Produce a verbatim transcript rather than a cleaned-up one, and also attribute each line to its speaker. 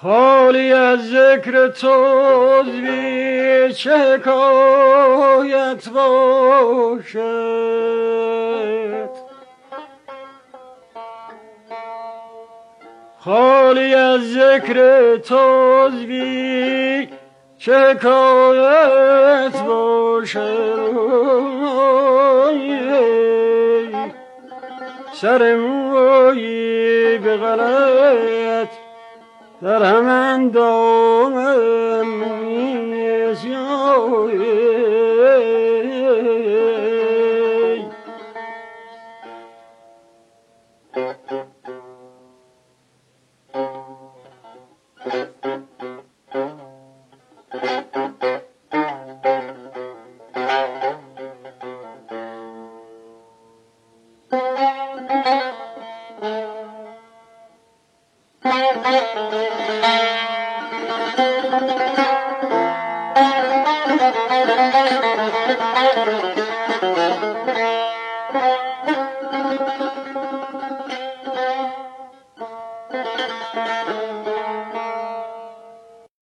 Speaker 1: حالی از ذکر تو بی چه حکایت باشد، حالی از ذکر تو بی چه حکایت باشد. سر مویی به غلط در همان دامم می‌سیاهی.